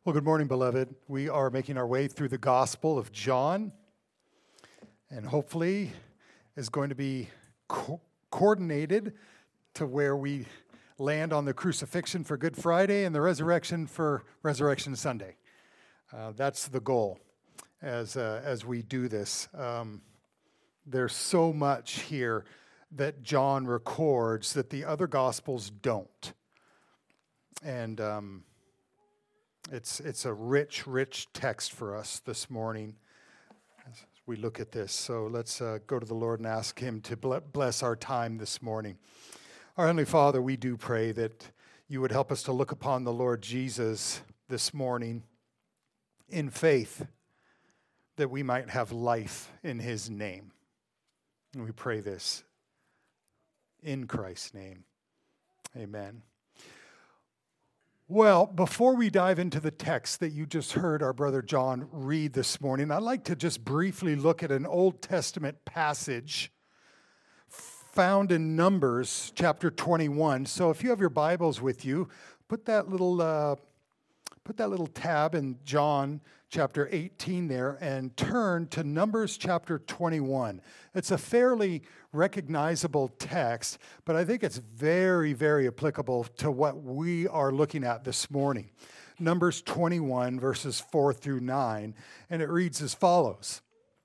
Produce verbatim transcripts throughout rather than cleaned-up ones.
Well, good morning, beloved. We are making our way through the Gospel of John, and hopefully is going to be co- coordinated to where we land on the crucifixion for Good Friday and the resurrection for Resurrection Sunday. Uh, that's the goal as uh, as we do this. Um, there's so much here that John records that the other Gospels don't, and um, It's it's a rich, rich text for us this morning as we look at this. So let's uh, go to the Lord and ask Him to bless our time this morning. Our Heavenly Father, we do pray that You would help us to look upon the Lord Jesus this morning in faith, that we might have life in His name. And we pray this in Christ's name. Amen. Well, before we dive into the text that you just heard our brother John read this morning, I'd like to just briefly look at an Old Testament passage found in Numbers chapter twenty-one. So if you have your Bibles with you, put that little uh, put that little tab in John chapter eighteen there and turn to Numbers chapter twenty-one. It's a fairly recognizable text, but I think it's very, very applicable to what we are looking at this morning. Numbers twenty-one, verses four through nine, and it reads as follows.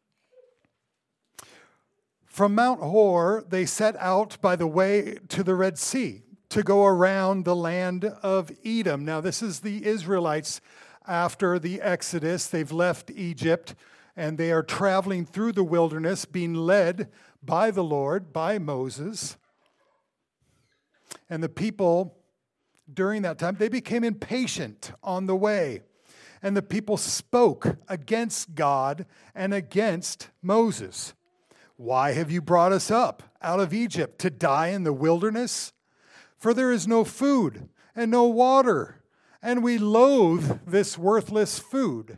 From Mount Hor, they set out by the way to the Red Sea to go around the land of Edom. Now, this is the Israelites after the Exodus. They've left Egypt, and they are traveling through the wilderness, being led by the Lord, by Moses. And the people, during that time, they became impatient on the way. And the people spoke against God and against Moses. Why have you brought us up out of Egypt to die in the wilderness? For there is no food and no water, and we loathe this worthless food.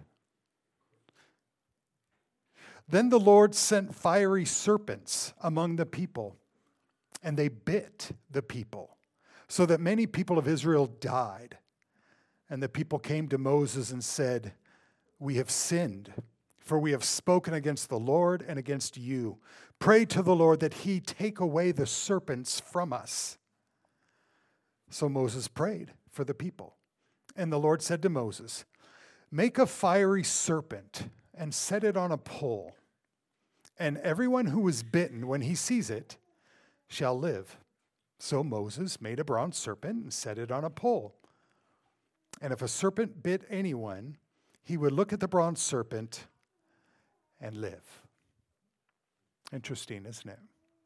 Then the Lord sent fiery serpents among the people, and they bit the people, so that many people of Israel died. And the people came to Moses and said, "We have sinned, for we have spoken against the Lord and against you. Pray to the Lord that He take away the serpents from us." So Moses prayed for the people. And the Lord said to Moses, "Make a fiery serpent and set it on a pole. And everyone who is bitten, when he sees it, shall live." So Moses made a bronze serpent and set it on a pole. And if a serpent bit anyone, he would look at the bronze serpent and live. Interesting, isn't it?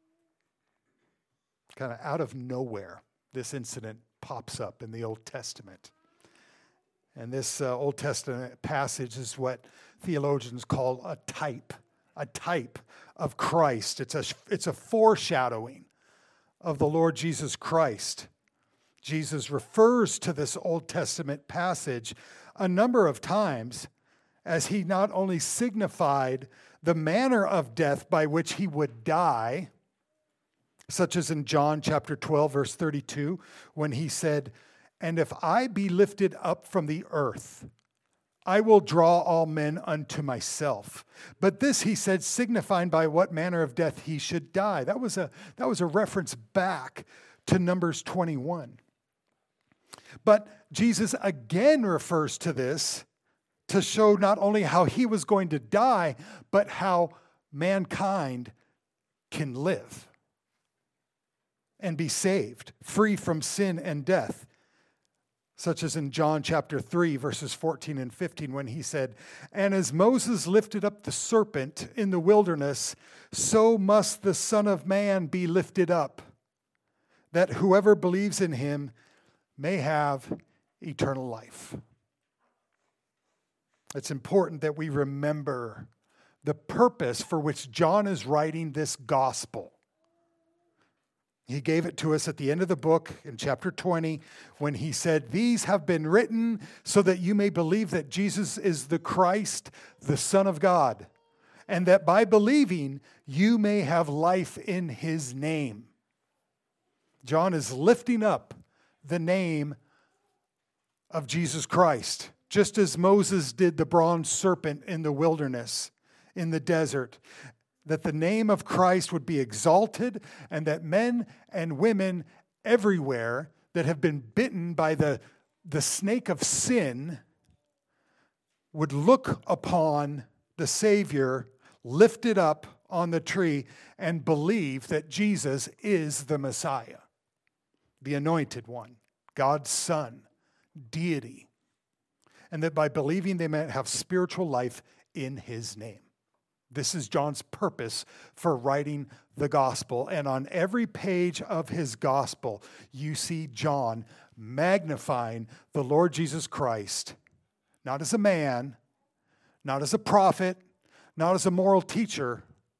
Kind of out of nowhere, this incident pops up in the Old Testament. And this uh, Old Testament passage is what theologians call a type, a type of Christ. It's a, it's a foreshadowing of the Lord Jesus Christ. Jesus refers to this Old Testament passage a number of times as He not only signified the manner of death by which He would die, such as in John chapter twelve, verse thirty-two, when He said, "And if I be lifted up from the earth, I will draw all men unto myself." But this He said, signifying by what manner of death He should die. That was a, that was a reference back to Numbers twenty-one. But Jesus again refers to this to show not only how He was going to die, but how mankind can live and be saved, free from sin and death. Such as in John chapter three, verses fourteen and fifteen, when He said, "And as Moses lifted up the serpent in the wilderness, so must the Son of Man be lifted up, that whoever believes in Him may have eternal life." It's important that we remember the purpose for which John is writing this gospel. He gave it to us at the end of the book in chapter twenty when he said, "These have been written so that you may believe that Jesus is the Christ, the Son of God, and that by believing you may have life in His name." John is lifting up the name of Jesus Christ just as Moses did the bronze serpent in the wilderness, in the desert, that the name of Christ would be exalted, and that men and women everywhere that have been bitten by the, the snake of sin would look upon the Savior lifted up on the tree and believe that Jesus is the Messiah, the anointed one, God's Son, deity, and that by believing they might have spiritual life in his name. This is John's purpose for writing the gospel. And on every page of his gospel, you see John magnifying the Lord Jesus Christ, not as a man, not as a prophet, not as a moral teacher,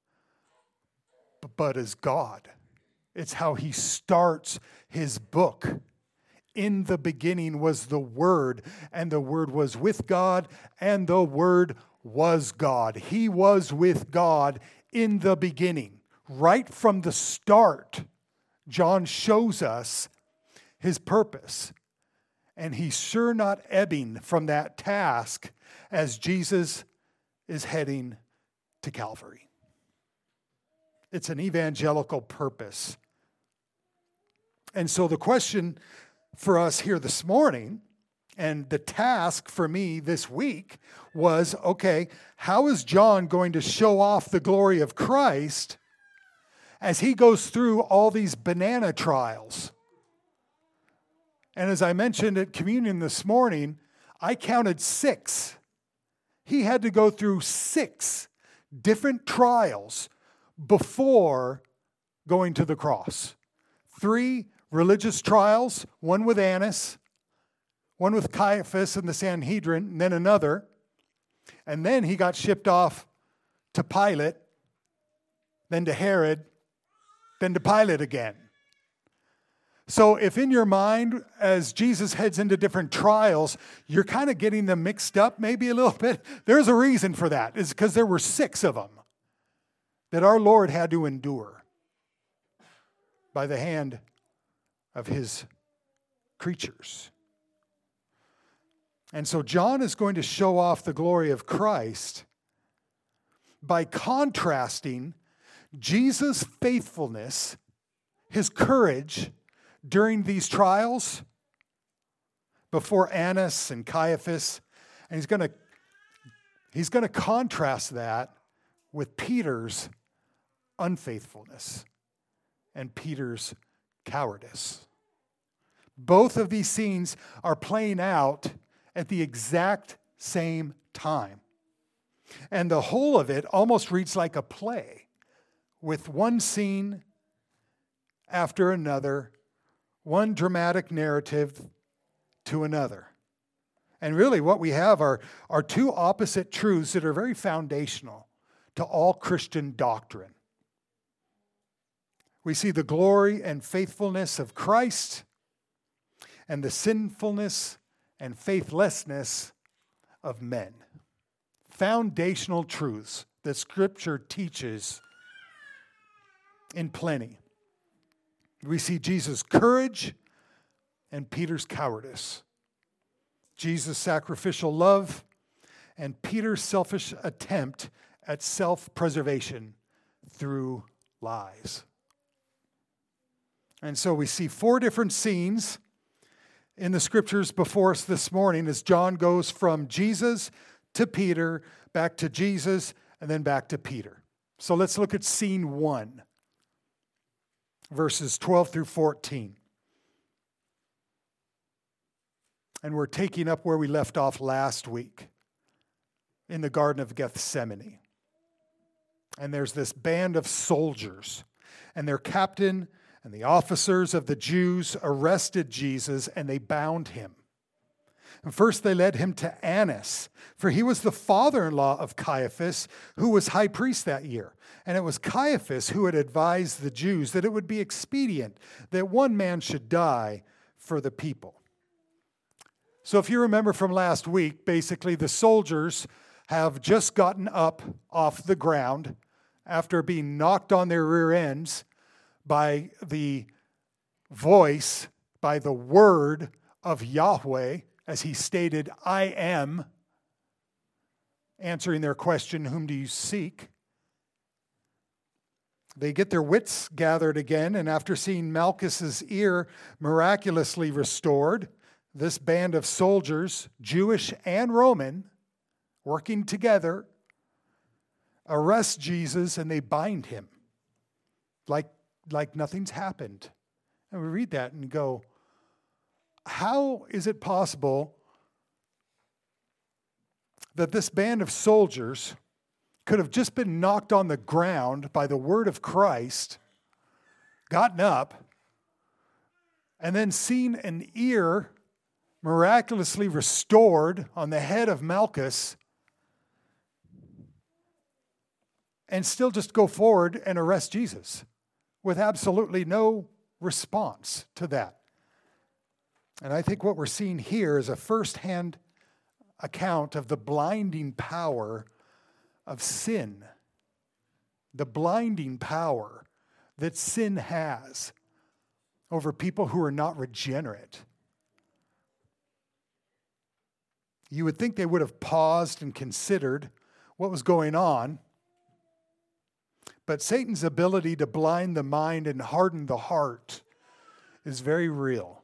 but as God. It's how he starts his book. In the beginning was the Word, and the Word was with God, and the Word was God. He was with God in the beginning. Right from the start, John shows us his purpose. And he's sure not ebbing from that task as Jesus is heading to Calvary. It's an evangelical purpose. And so the question for us here this morning, and the task for me this week, was, okay, how is John going to show off the glory of Christ as he goes through all these banana trials? And as I mentioned at communion this morning, I counted six. He had to go through six different trials before going to the cross. Three religious trials, one with Annas, one with Caiaphas and the Sanhedrin, and then another. And then he got shipped off to Pilate, then to Herod, then to Pilate again. So if in your mind, as Jesus heads into different trials, you're kind of getting them mixed up maybe a little bit, there's a reason for that. It's because there were six of them that our Lord had to endure by the hand of his creatures. And so John is going to show off the glory of Christ by contrasting Jesus' faithfulness, his courage during these trials before Annas and Caiaphas. And he's going to he's going to contrast that with Peter's unfaithfulness and Peter's cowardice. Both of these scenes are playing out at the exact same time. And the whole of it almost reads like a play, with one scene after another, one dramatic narrative to another. And really what we have are, are two opposite truths that are very foundational to all Christian doctrine. We see the glory and faithfulness of Christ and the sinfulness and faithlessness of men. Foundational truths that Scripture teaches in plenty. We see Jesus' courage and Peter's cowardice. Jesus' sacrificial love and Peter's selfish attempt at self-preservation through lies. And so we see four different scenes in the Scriptures before us this morning as John goes from Jesus to Peter, back to Jesus, and then back to Peter. So let's look at scene one, verses twelve through fourteen. And we're taking up where we left off last week in the Garden of Gethsemane. And there's this band of soldiers, and their captain and the officers of the Jews arrested Jesus, and they bound him. And first they led him to Annas, for he was the father-in-law of Caiaphas, who was high priest that year. And it was Caiaphas who had advised the Jews that it would be expedient that one man should die for the people. So if you remember from last week, basically the soldiers have just gotten up off the ground after being knocked on their rear ends by the voice, by the word of Yahweh, as he stated, I am, answering their question, whom do you seek? They get their wits gathered again, and after seeing Malchus's ear miraculously restored, this band of soldiers, Jewish and Roman, working together, arrest Jesus and they bind him like, like nothing's happened. And we read that and go, how is it possible that this band of soldiers could have just been knocked on the ground by the word of Christ, gotten up, and then seen an ear miraculously restored on the head of Malchus, and still just go forward and arrest Jesus with absolutely no response to that? And I think what we're seeing here is a firsthand account of the blinding power of sin, the blinding power that sin has over people who are not regenerate. You would think they would have paused and considered what was going on, but Satan's ability to blind the mind and harden the heart is very real.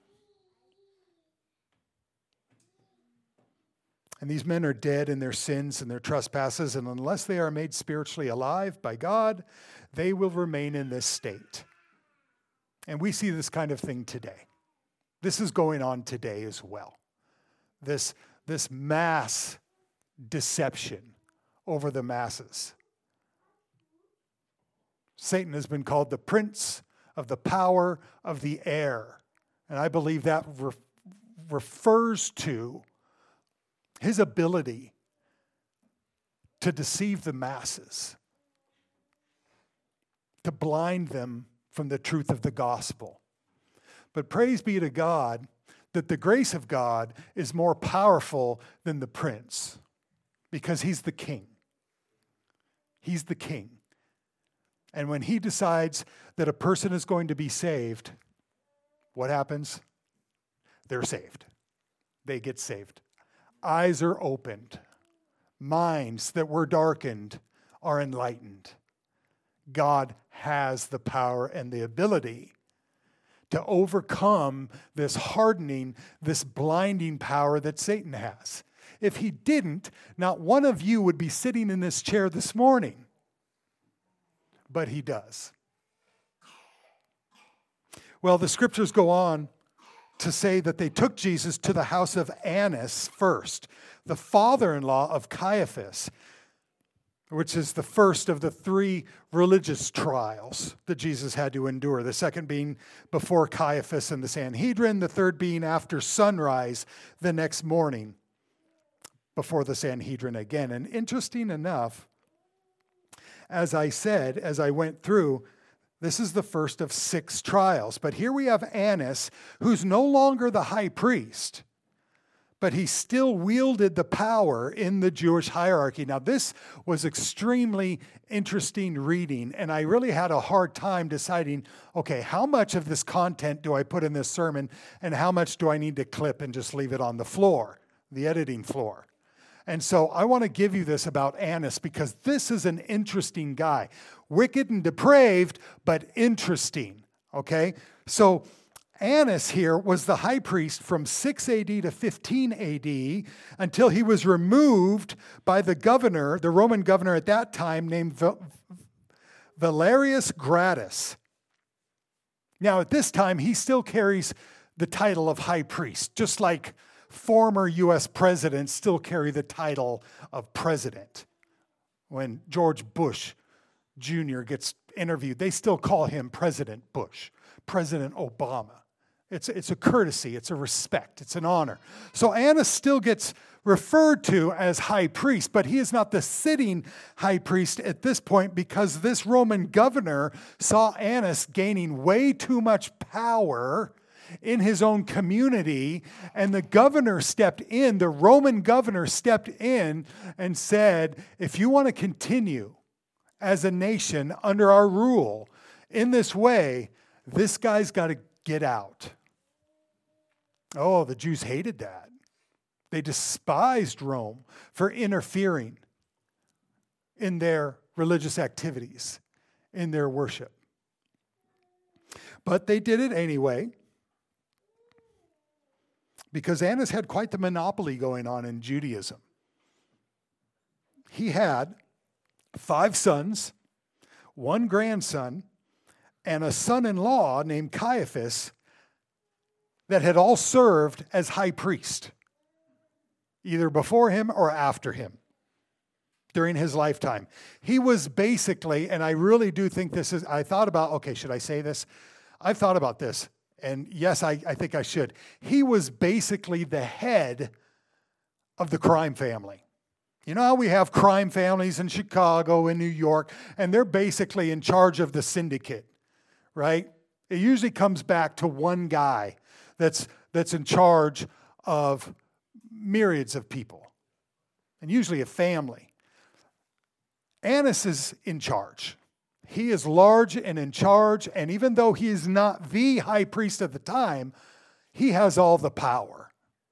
And these men are dead in their sins and their trespasses, and unless they are made spiritually alive by God, they will remain in this state. And we see this kind of thing today. This is going on today as well. This, this mass deception over the masses. Satan has been called the prince of the power of the air. And I believe that re- refers to his ability to deceive the masses, to blind them from the truth of the gospel. But praise be to God that the grace of God is more powerful than the prince, because he's the king. He's the king. And when he decides that a person is going to be saved, what happens? They're saved. They get saved. Eyes are opened. Minds that were darkened are enlightened. God has the power and the ability to overcome this hardening, this blinding power that Satan has. If he didn't, not one of you would be sitting in this chair this morning. But he does. Well, the scriptures go on to say that they took Jesus to the house of Annas first, the father-in-law of Caiaphas, which is the first of the three religious trials that Jesus had to endure. The second being before Caiaphas and the Sanhedrin, the third being after sunrise the next morning before the Sanhedrin again. And interesting enough, as I said, as I went through, this is the first of six trials. But here we have Annas, who's no longer the high priest, but he still wielded the power in the Jewish hierarchy. Now, this was extremely interesting reading, and I really had a hard time deciding, okay, how much of this content do I put in this sermon, and how much do I need to clip and just leave it on the floor, the editing floor? And so I want to give you this about Annas, because this is an interesting guy. Wicked and depraved, but interesting, okay? So Annas here was the high priest from six A D to fifteen A D until he was removed by the governor, the Roman governor at that time, named Valerius Gratus. Now at this time, he still carries the title of high priest, just like former U S presidents still carry the title of president. When George Bush Junior gets interviewed, they still call him President Bush, President Obama. It's, it's a courtesy, it's a respect, it's an honor. So Annas still gets referred to as high priest, but he is not the sitting high priest at this point, because this Roman governor saw Annas gaining way too much power in his own community, and the governor stepped in, the Roman governor stepped in and said, if you want to continue as a nation under our rule in this way, this guy's got to get out. Oh, the Jews hated that. They despised Rome for interfering in their religious activities, in their worship. But they did it anyway, because Annas had quite the monopoly going on in Judaism. He had five sons, one grandson, and a son-in-law named Caiaphas that had all served as high priest, either before him or after him, during his lifetime. He was basically, and I really do think this is, I thought about, okay, should I say this? I've thought about this, and yes, I, I think I should. He was basically the head of the crime family. You know how we have crime families in Chicago and New York, and they're basically in charge of the syndicate, right? It usually comes back to one guy that's that's in charge of myriads of people, and usually a family. Annas is in charge. He is large and in charge, and even though he is not the high priest of the time, he has all the power.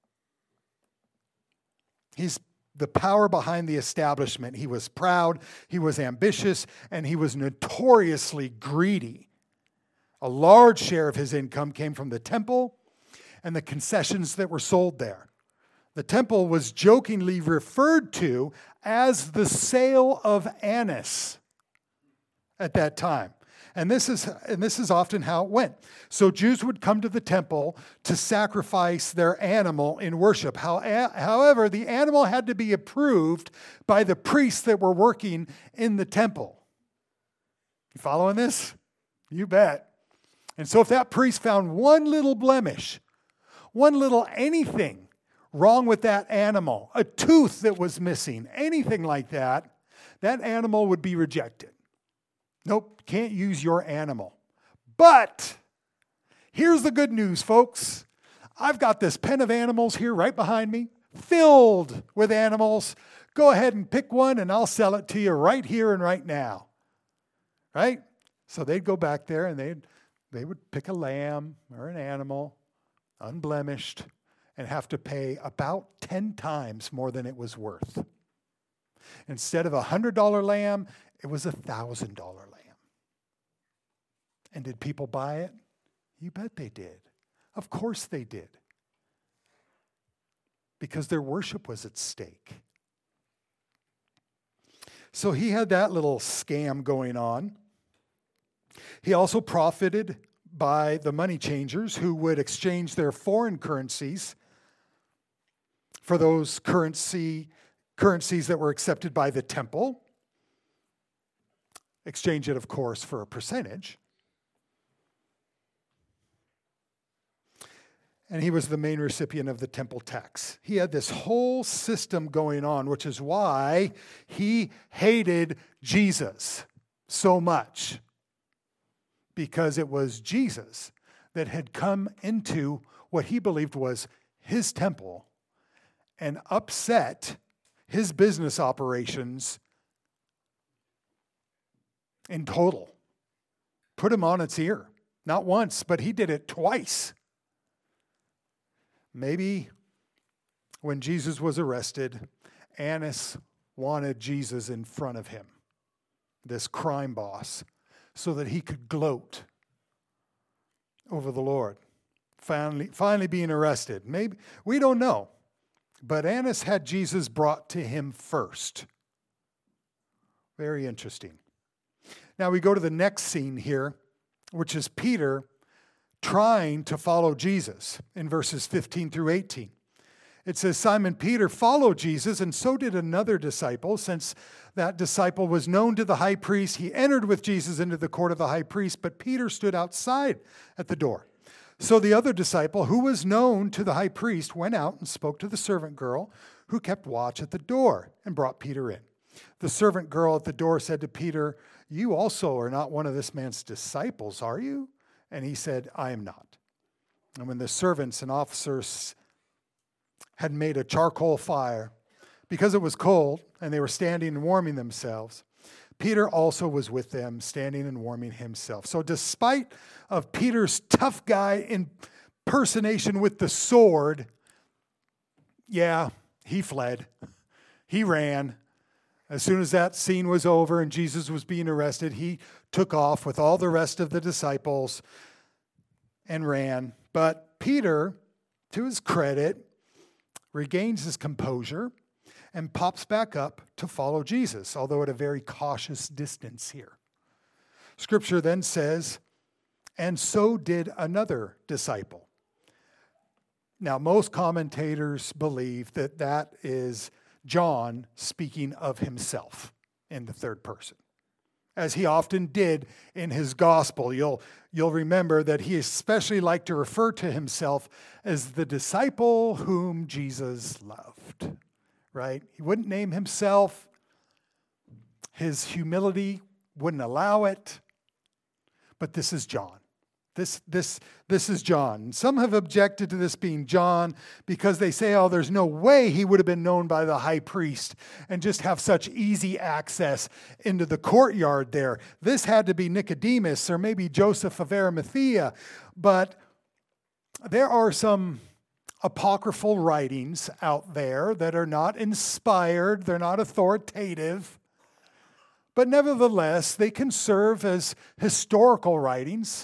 He's the power behind the establishment. He was proud, he was ambitious, and he was notoriously greedy. A large share of his income came from the temple and the concessions that were sold there. The temple was jokingly referred to as the sale of Annas at that time. And this is and this is often how it went. So Jews would come to the temple to sacrifice their animal in worship. How, however, the animal had to be approved by the priests that were working in the temple. You following this? You bet. And so if that priest found one little blemish, one little anything wrong with that animal, a tooth that was missing, anything like that, that animal would be rejected. Nope, can't use your animal. But here's the good news, folks. I've got this pen of animals here right behind me, filled with animals. Go ahead and pick one and I'll sell it to you right here and right now. Right? So they'd go back there and they'd, they would pick a lamb or an animal, unblemished, and have to pay about ten times more than it was worth. Instead of a one hundred dollars lamb, it was a one thousand dollars lamb. And did people buy it? You bet they did. Of course they did. Because their worship was at stake. So he had that little scam going on. He also profited by the money changers who would exchange their foreign currencies for those currency currencies that were accepted by the temple. Exchange it, of course, for a percentage. And he was the main recipient of the temple tax. He had this whole system going on, which is why he hated Jesus so much. Because it was Jesus that had come into what he believed was his temple and upset his business operations in total. Put him on its ear. Not once, but he did it twice. Maybe when Jesus was arrested, Annas wanted Jesus in front of him, this crime boss, so that he could gloat over the Lord. Finally, finally being arrested. Maybe, we don't know. But Annas had Jesus brought to him first. Very interesting. Now we go to the next scene here, which is Peter trying to follow Jesus in verses fifteen through eighteen. It says, Simon Peter followed Jesus, and so did another disciple. Since that disciple was known to the high priest, he entered with Jesus into the court of the high priest, but Peter stood outside at the door. So the other disciple, who was known to the high priest, went out and spoke to the servant girl who kept watch at the door and brought Peter in. The servant girl at the door said to Peter, "You also are not one of this man's disciples, are you?" And he said, "I am not." And when the servants and officers had made a charcoal fire, because it was cold, and they were standing and warming themselves, Peter also was with them, standing and warming himself. So despite of Peter's tough guy impersonation with the sword, yeah, he fled. He ran. As soon as that scene was over and Jesus was being arrested, he took off with all the rest of the disciples and ran. But Peter, to his credit, regains his composure and pops back up to follow Jesus, although at a very cautious distance here. Scripture then says, and so did another disciple. Now, most commentators believe that that is John speaking of himself in the third person, as he often did in his gospel. You'll, you'll remember that he especially liked to refer to himself as the disciple whom Jesus loved, right? He wouldn't name himself. His humility wouldn't allow it. But this is John. This, this, this is John. Some have objected to this being John because they say, oh, there's no way he would have been known by the high priest and just have such easy access into the courtyard there. This had to be Nicodemus or maybe Joseph of Arimathea. But there are some apocryphal writings out there that are not inspired, they're not authoritative, but nevertheless, they can serve as historical writings.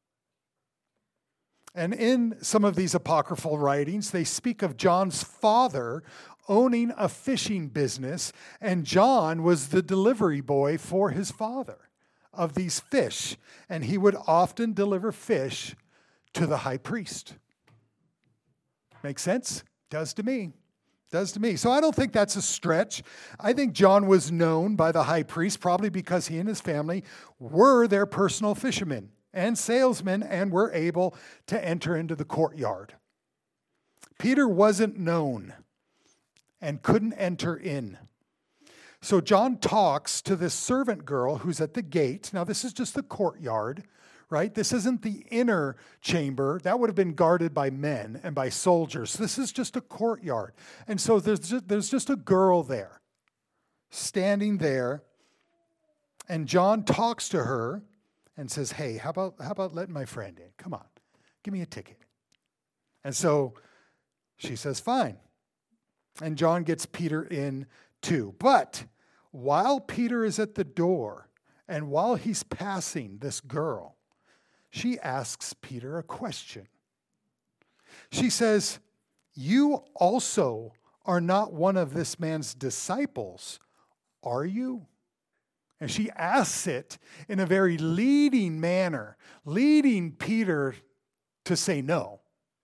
And in some of these apocryphal writings, they speak of John's father owning a fishing business, and John was the delivery boy for his father of these fish, and he would often deliver fish to the high priest. Make sense? Does to me. Does to me. So I don't think that's a stretch. I think John was known by the high priest probably because he and his family were their personal fishermen and salesmen and were able to enter into the courtyard. Peter wasn't known and couldn't enter in. So John talks to this servant girl who's at the gate. Now this is just the courtyard, right? This isn't the inner chamber. That would have been guarded by men and by soldiers. This is just a courtyard. And so there's just, there's just a girl there, standing there. And John talks to her and says, hey, how about, how about letting my friend in? Come on, give me a ticket. And so she says, fine. And John gets Peter in too. But while Peter is at the door and while he's passing this girl, she asks Peter a question. She says, you also are not one of this man's disciples, are you? And she asks it in a very leading manner, leading Peter to say no.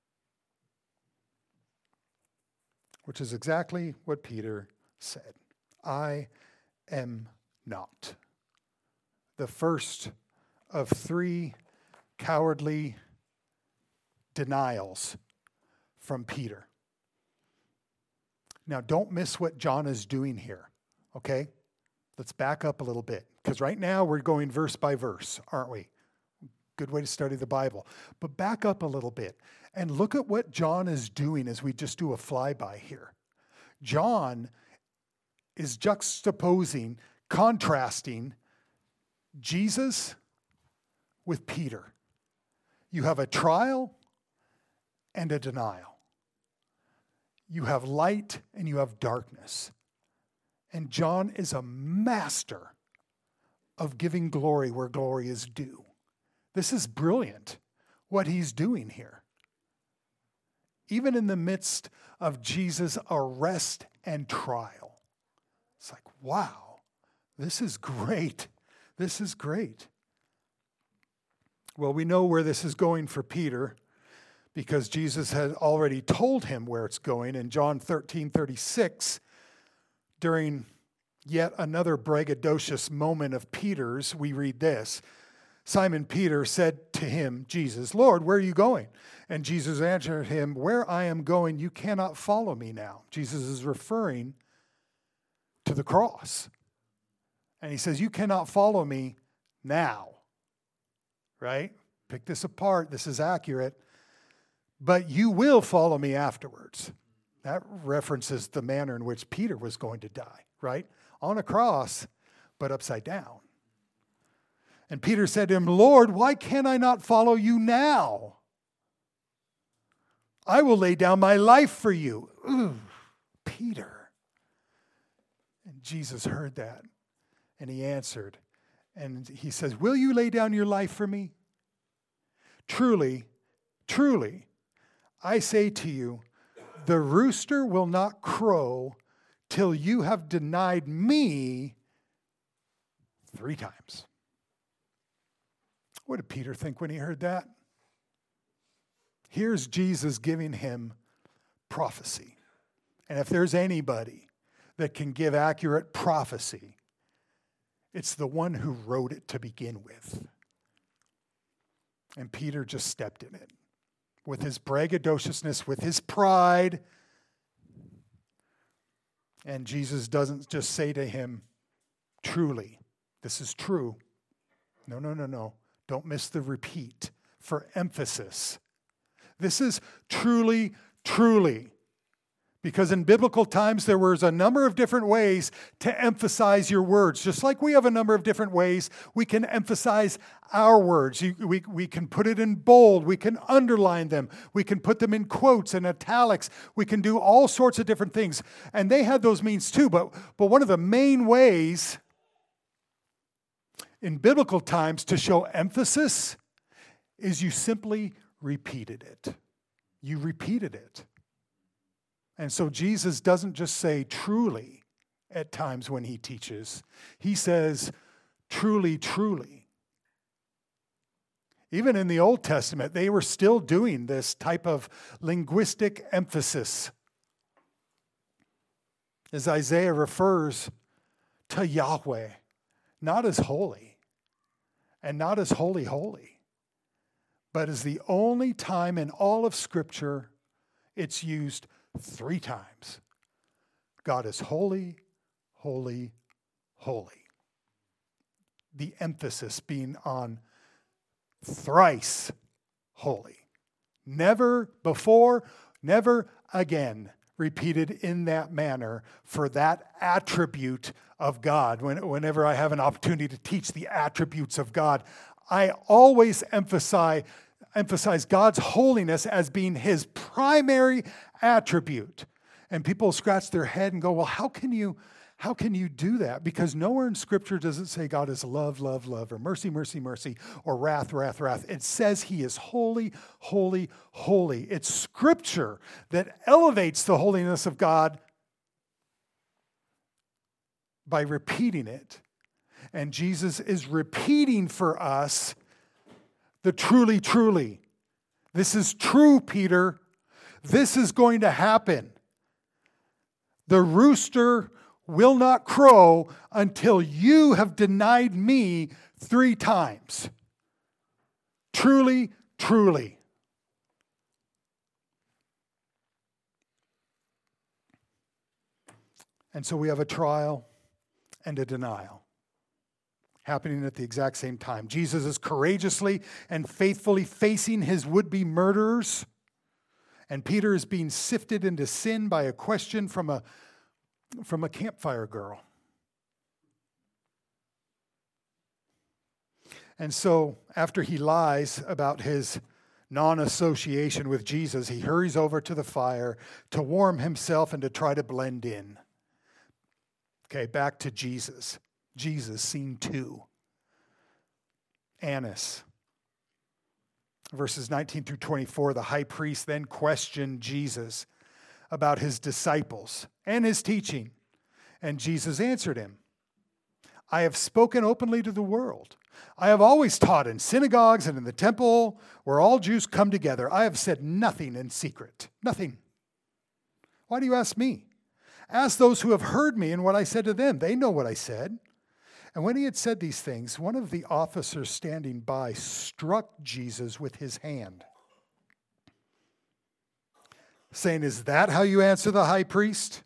Which is exactly what Peter said. I am not. The first of three cowardly denials from Peter. Now, don't miss what John is doing here, okay? Let's back up a little bit, because right now we're going verse by verse, aren't we? Good way to study the Bible. But back up a little bit and look at what John is doing as we just do a flyby here. John is juxtaposing, contrasting Jesus with Peter. You have a trial and a denial. You have light and you have darkness. And John is a master of giving glory where glory is due. This is brilliant, what he's doing here. Even in the midst of Jesus' arrest and trial. It's like, wow, this is great. This is great. Well, we know where this is going for Peter because Jesus had already told him where it's going in John thirteen thirty-six. During yet another braggadocious moment of Peter's, we read this. Simon Peter said to him, Jesus, Lord, where are you going? And Jesus answered him, where I am going, you cannot follow me now. Jesus is referring to the cross. And he says, you cannot follow me now. Right? Pick this apart. This is accurate. But you will follow me afterwards. That references the manner in which Peter was going to die, right? On a cross, but upside down. And Peter said to him, Lord, why can I not follow you now? I will lay down my life for you. Ooh, Peter. And Jesus heard that, and he answered, and he says, will you lay down your life for me? Truly, truly, I say to you, the rooster will not crow till you have denied me three times. What did Peter think when he heard that? Here's Jesus giving him prophecy. And if there's anybody that can give accurate prophecy, it's the one who wrote it to begin with. And Peter just stepped in it. With his braggadociousness, with his pride. And Jesus doesn't just say to him, truly, this is true. No, no, no, no. Don't miss the repeat for emphasis. This is truly, truly. Because in biblical times, there was a number of different ways to emphasize your words. Just like we have a number of different ways we can emphasize our words. You, we, we can put it in bold. We can underline them. We can put them in quotes and italics. We can do all sorts of different things. And they had those means too. But, but one of the main ways in biblical times to show emphasis is you simply repeated it. You repeated it. And so Jesus doesn't just say truly at times when he teaches. He says truly, truly. Even in the Old Testament, they were still doing this type of linguistic emphasis. As Isaiah refers to Yahweh, not as holy, and not as holy, holy, but as the only time in all of Scripture it's used three times. God is holy, holy, holy. The emphasis being on thrice holy. Never before, never again repeated in that manner for that attribute of God. When, whenever I have an opportunity to teach the attributes of God, I always emphasize emphasize God's holiness as being his primary attribute. And people scratch their head and go, well, how can you, how can you do that? Because nowhere in Scripture does it say God is love, love, love, or mercy, mercy, mercy, or wrath, wrath, wrath. It says he is holy, holy, holy. It's Scripture that elevates the holiness of God by repeating it. And Jesus is repeating for us the truly, truly. This is true, Peter. This is going to happen. The rooster will not crow until you have denied me three times. Truly, truly. And so we have a trial and a denial happening at the exact same time. Jesus is courageously and faithfully facing his would-be murderers, and Peter is being sifted into sin by a question from a, from a campfire girl. And so, after he lies about his non-association with Jesus, he hurries over to the fire to warm himself and to try to blend in. Okay, back to Jesus. Jesus, scene two. Annas. Verses nineteen through twenty-four, the high priest then questioned Jesus about his disciples and his teaching. And Jesus answered him, I have spoken openly to the world. I have always taught in synagogues and in the temple where all Jews come together. I have said nothing in secret. Nothing. Why do you ask me? Ask those who have heard me and what I said to them. They know what I said. And when he had said these things, one of the officers standing by struck Jesus with his hand, saying, is that how you answer the high priest?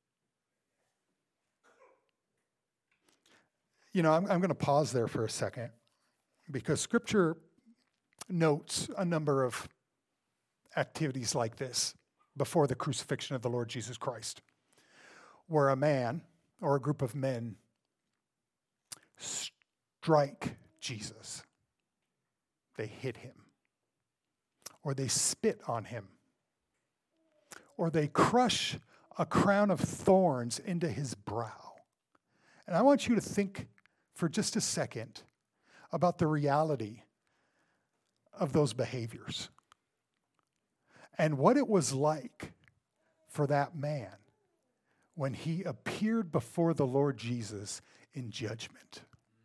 You know, I'm, I'm going to pause there for a second because Scripture notes a number of activities like this before the crucifixion of the Lord Jesus Christ, where a man or a group of men strike Jesus. They hit him, or they spit on him, or they crush a crown of thorns into his brow. And I want you to think for just a second about the reality of those behaviors and what it was like for that man when he appeared before the Lord Jesus in judgment.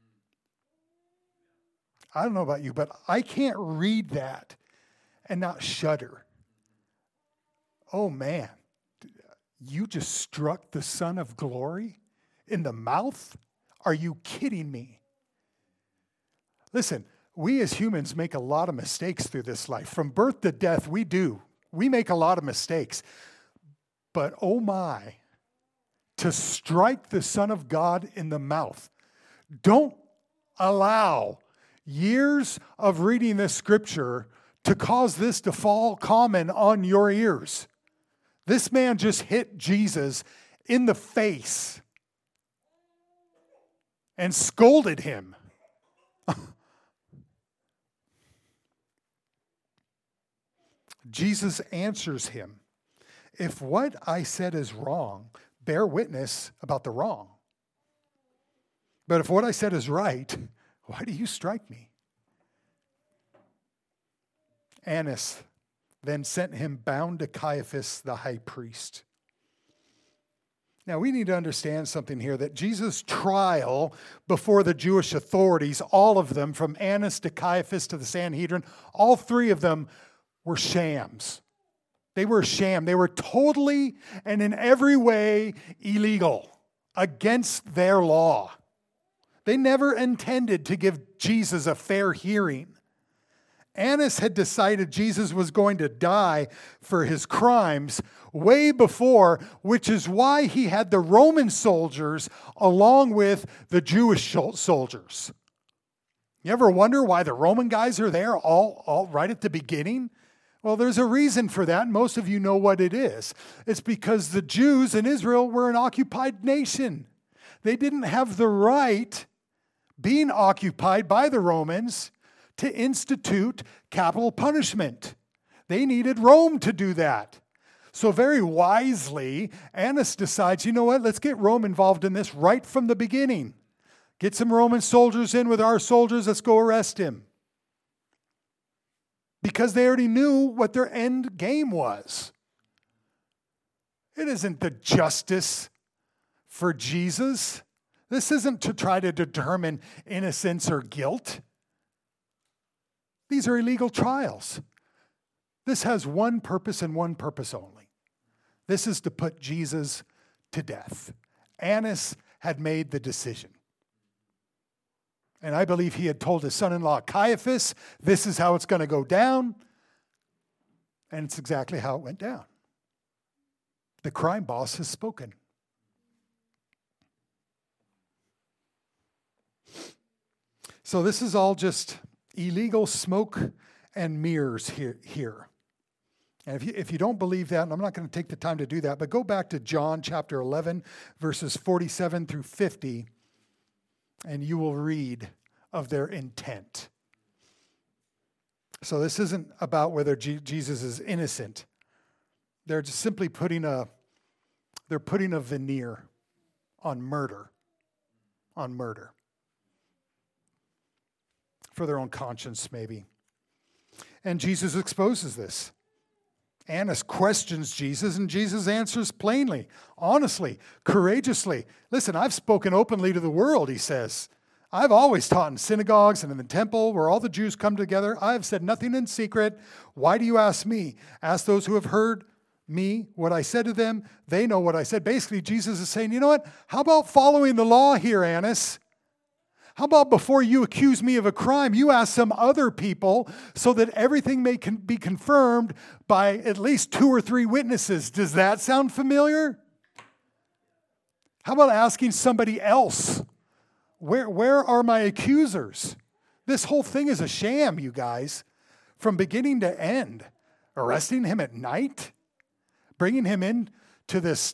I don't know about you, but I can't read that and not shudder. Oh man, you just struck the Son of Glory in the mouth? Are you kidding me? Listen, we as humans make a lot of mistakes through this life. From birth to death, we do. We make a lot of mistakes. But oh my, to strike the Son of God in the mouth. Don't allow years of reading this scripture to cause this to fall common on your ears. This man just hit Jesus in the face and scolded him. Jesus answers him, if what I said is wrong, bear witness about the wrong. But if what I said is right, why do you strike me? Annas then sent him bound to Caiaphas, the high priest. Now, we need to understand something here, that Jesus' trial before the Jewish authorities, all of them, from Annas to Caiaphas to the Sanhedrin, all three of them were shams. They were a sham. They were totally and in every way illegal, against their law. They never intended to give Jesus a fair hearing. Annas had decided Jesus was going to die for his crimes way before, which is why he had the Roman soldiers along with the Jewish soldiers. You ever wonder why the Roman guys are there all, all right at the beginning? Well, there's a reason for that, and most of you know what it is. It's because the Jews in Israel were an occupied nation. They didn't have the right, being occupied by the Romans, to institute capital punishment. They needed Rome to do that. So very wisely, Annas decides, you know what, let's get Rome involved in this right from the beginning. Get some Roman soldiers in with our soldiers, let's go arrest him. Because they already knew what their end game was. It isn't the justice for Jesus. This isn't to try to determine innocence or guilt. These are illegal trials. This has one purpose and one purpose only. This is to put Jesus to death. Annas had made the decision. And I believe he had told his son-in-law Caiaphas, this is how it's going to go down. And it's exactly how it went down. The crime boss has spoken. So this is all just illegal smoke and mirrors here. here. And if you, if you don't believe that, and I'm not going to take the time to do that, but go back to John chapter eleven, verses forty-seven through fifty, and you will read of their intent. So this isn't about whether G- Jesus is innocent. They're just simply putting a, they're putting a veneer on murder, on murder. For their own conscience, maybe. And Jesus exposes this. Annas questions Jesus, and Jesus answers plainly, honestly, courageously. Listen, I've spoken openly to the world, he says. I've always taught in synagogues and in the temple where all the Jews come together. I have said nothing in secret. Why do you ask me? Ask those who have heard me what I said to them. They know what I said. Basically, Jesus is saying, you know what? How about following the law here, Annas? How about before you accuse me of a crime, you ask some other people so that everything may con- be confirmed by at least two or three witnesses? Does that sound familiar? How about asking somebody else? Where, where are my accusers? This whole thing is a sham, you guys, from beginning to end. Arresting him at night, bringing him in to this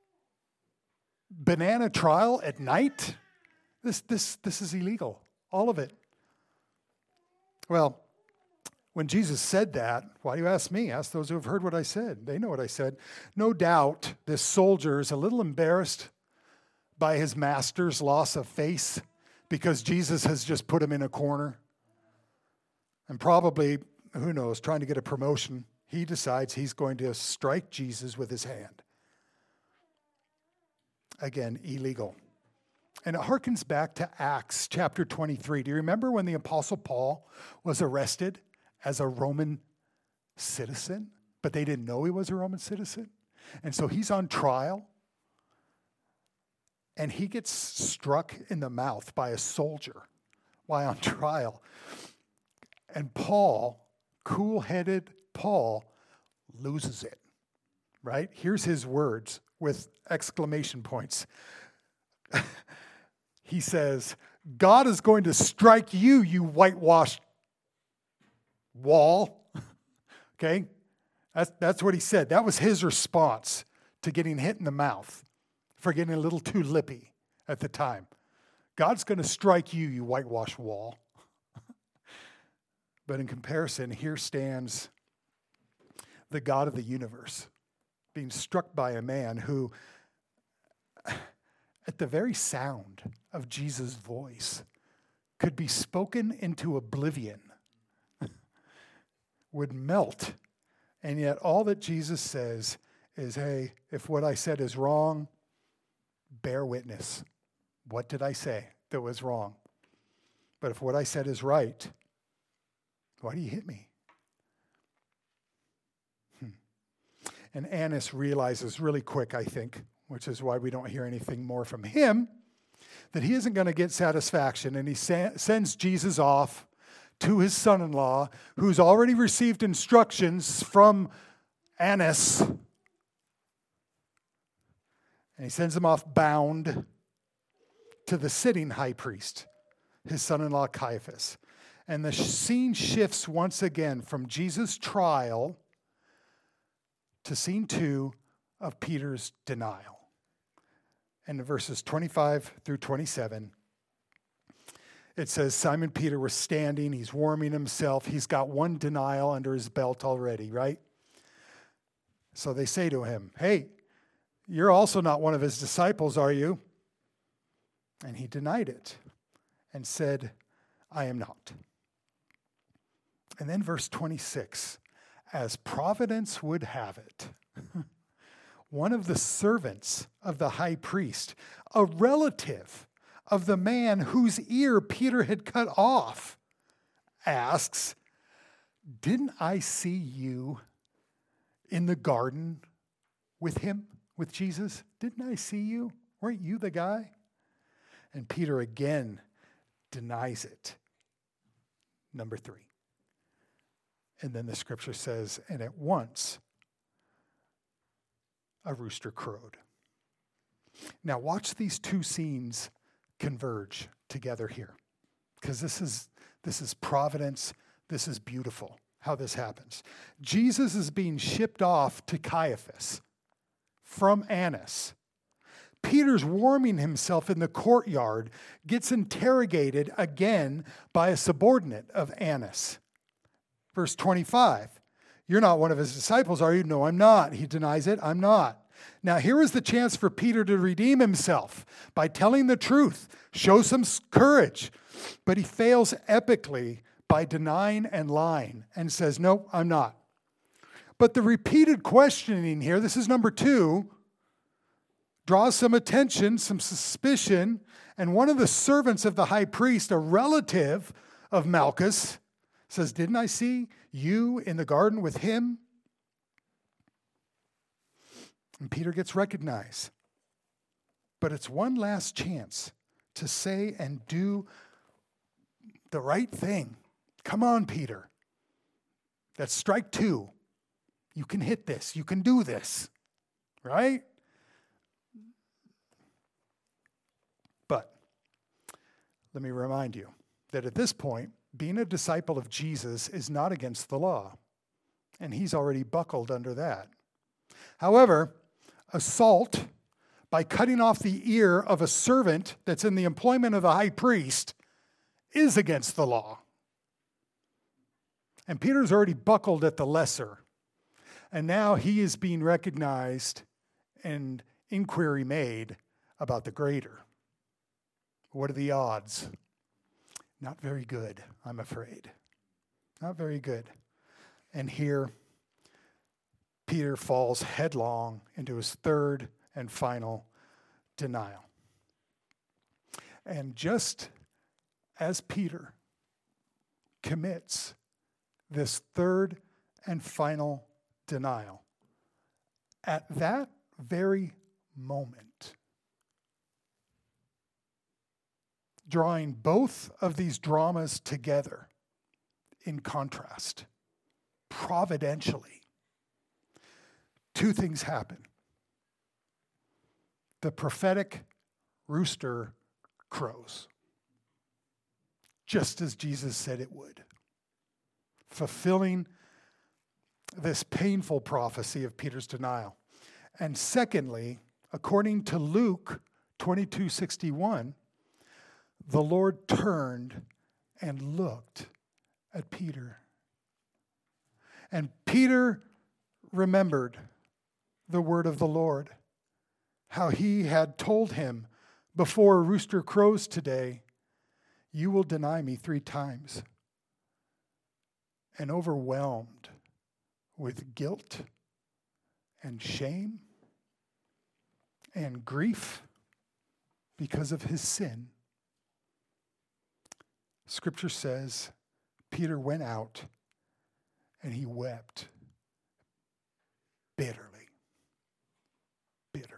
banana trial at night. This, this, this is illegal, all of it. Well, when Jesus said that, why do you ask me? Ask those who have heard what I said. They know what I said. No doubt this soldier is a little embarrassed by his master's loss of face because Jesus has just put him in a corner. And probably, who knows, trying to get a promotion, he decides he's going to strike Jesus with his hand. Again, illegal. And it harkens back to Acts chapter twenty-three. Do you remember when the Apostle Paul was arrested as a Roman citizen? But they didn't know he was a Roman citizen. And so he's on trial. And he gets struck in the mouth by a soldier while on trial. And Paul, cool-headed Paul, loses it, right? Here's his words with exclamation points. He says, God is going to strike you, you whitewashed wall. Okay? That's, that's what he said. That was his response to getting hit in the mouth for getting a little too lippy at the time. God's going to strike you, you whitewashed wall. But in comparison, here stands the God of the universe being struck by a man who, at the very sound of Jesus' voice, could be spoken into oblivion, would melt. And yet all that Jesus says is, hey, if what I said is wrong, bear witness. What did I say that was wrong? But if what I said is right, why do you hit me? Hmm. And Annas realizes really quick, I think, which is why we don't hear anything more from him, that he isn't going to get satisfaction. And he sa- sends Jesus off to his son-in-law, who's already received instructions from Annas. And he sends him off bound to the sitting high priest, his son-in-law Caiaphas. And the scene shifts once again from Jesus' trial to scene two of Peter's denial. And in verses twenty-five through twenty-seven, it says Simon Peter was standing, he's warming himself, he's got one denial under his belt already, right? So they say to him, hey, you're also not one of his disciples, are you? And he denied it and said, I am not. And then verse twenty-six, as providence would have it, one of the servants of the high priest, a relative of the man whose ear Peter had cut off, asks, didn't I see you in the garden with him, with Jesus? Didn't I see you? Weren't you the guy? And Peter again denies it. Number three. And then the scripture says, and at once a rooster crowed. Now watch these two scenes converge together here, because this is this is providence. This is beautiful how this happens. Jesus is being shipped off to Caiaphas from Annas. Peter's warming himself in the courtyard, gets interrogated again by a subordinate of Annas. Verse twenty-five, you're not one of his disciples, are you? No, I'm not. He denies it. I'm not. Now, here is the chance for Peter to redeem himself by telling the truth, show some courage. But he fails epically by denying and lying and says, no, I'm not. But the repeated questioning here, this is number two, draws some attention, some suspicion, and one of the servants of the high priest, a relative of Malchus, says, didn't I see you in the garden with him? And Peter gets recognized. But it's one last chance to say and do the right thing. Come on, Peter. That's strike two. You can hit this. You can do this. Right? But let me remind you that at this point, being a disciple of Jesus is not against the law, and he's already buckled under that. However, assault by cutting off the ear of a servant that's in the employment of the high priest is against the law. And Peter's already buckled at the lesser. And now he is being recognized and inquiry made about the greater. What are the odds? Not very good, I'm afraid. Not very good. And here, Peter falls headlong into his third and final denial. And just as Peter commits this third and final denial, at that very moment, drawing both of these dramas together in contrast, providentially, two things happen. The prophetic rooster crows, just as Jesus said it would, fulfilling this painful prophecy of Peter's denial. And secondly, according to Luke twenty-two sixty-one, the Lord turned and looked at Peter. And Peter remembered the word of the Lord, how he had told him, before a rooster crows today, you will deny me three times. And overwhelmed with guilt and shame and grief because of his sin, Scripture says Peter went out and he wept bitterly. Bitterly.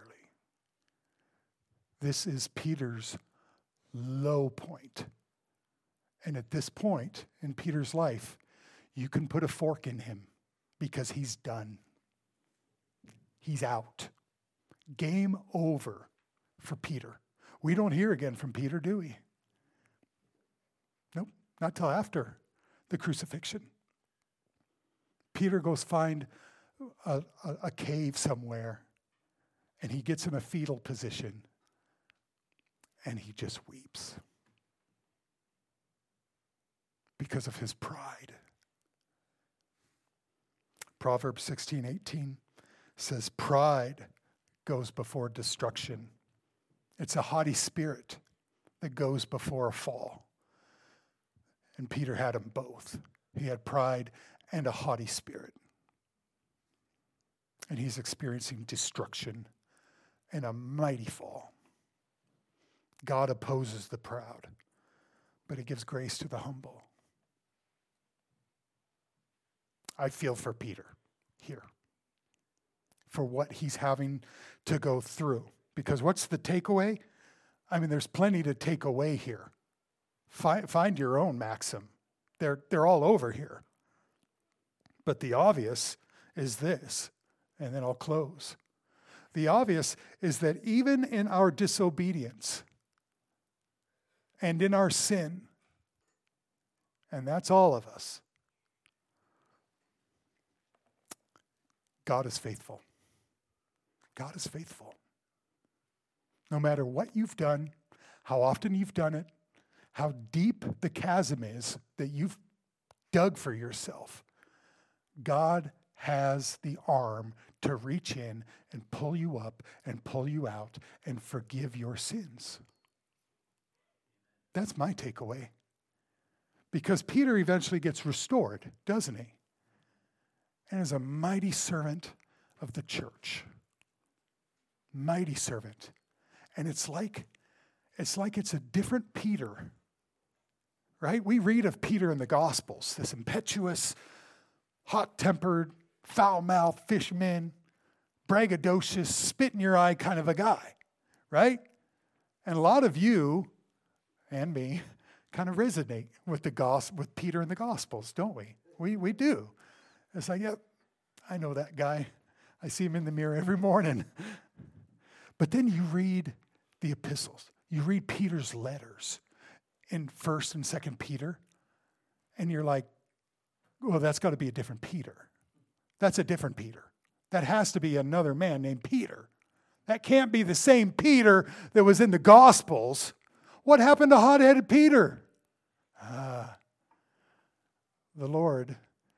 This is Peter's low point. And at this point in Peter's life, you can put a fork in him because he's done. He's out. Game over for Peter. We don't hear again from Peter, do we? Nope, not till after the crucifixion. Peter goes find a, a, a cave somewhere, and he gets in a fetal position, and he just weeps because of his pride. Proverbs sixteen eighteen says, pride goes before destruction. It's a haughty spirit that goes before a fall. And Peter had them both. He had pride and a haughty spirit. And he's experiencing destruction and a mighty fall. God opposes the proud, but he gives grace to the humble. I feel for Peter here, for what he's having to go through. Because what's the takeaway? I mean, there's plenty to take away here. Find, find your own maxim. They're, they're all over here. But the obvious is this, and then I'll close. The obvious is that even in our disobedience and in our sin, and that's all of us, God is faithful. God is faithful. No matter what you've done, how often you've done it, how deep the chasm is that you've dug for yourself, God has the arm to reach in and pull you up and pull you out and forgive your sins. That's my takeaway. Because Peter eventually gets restored, doesn't he? And is a mighty servant of the church. Mighty servant. And it's like, it's like it's a different Peter. Right? We read of Peter in the Gospels, this impetuous, hot-tempered, foul-mouthed fisherman, braggadocious, spit in your eye kind of a guy. Right? And a lot of you and me kind of resonate with the gos- with Peter in the Gospels, don't we? We we do. It's like, yep, I know that guy. I see him in the mirror every morning. But then you read the epistles. You read Peter's letters in First and Second Peter, and you're like, well, that's got to be a different Peter. That's a different Peter. That has to be another man named Peter. That can't be the same Peter that was in the Gospels. What happened to hot-headed Peter? Ah, the Lord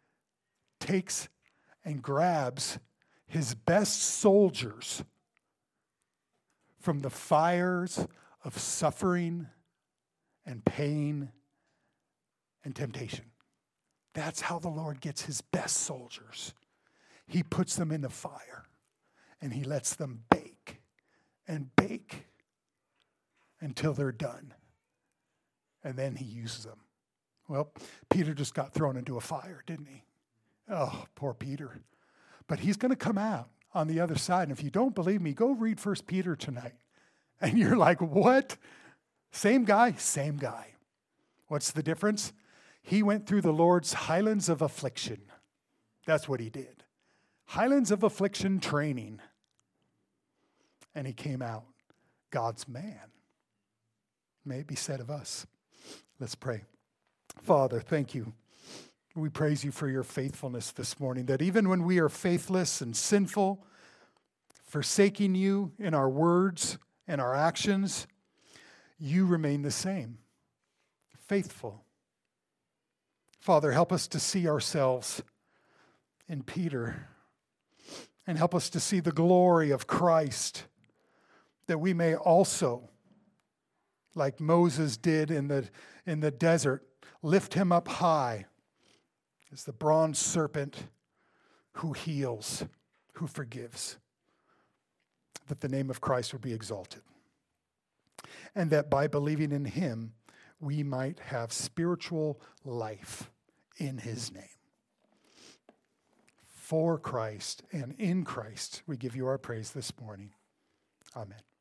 takes and grabs his best soldiers from the fires of suffering and pain and temptation. That's how the Lord gets his best soldiers. He puts them in the fire and he lets them bake and bake until they're done. And then he uses them. Well, Peter just got thrown into a fire, didn't he? Oh, poor Peter. But he's going to come out on the other side. And if you don't believe me, go read First Peter tonight. And you're like, what? Same guy? Same guy. What's the difference? He went through the Lord's highlands of affliction. That's what he did. Highlands of affliction training. And he came out God's man. May it be said of us. Let's pray. Father, thank you. We praise you for your faithfulness this morning, that even when we are faithless and sinful, forsaking you in our words and our actions, you remain the same, faithful. Father, help us to see ourselves in Peter and help us to see the glory of Christ, that we may also, like Moses did in the, in the desert, lift him up high as the bronze serpent who heals, who forgives, that the name of Christ would be exalted. And that by believing in him, we might have spiritual life in his name. For Christ and in Christ, we give you our praise this morning. Amen.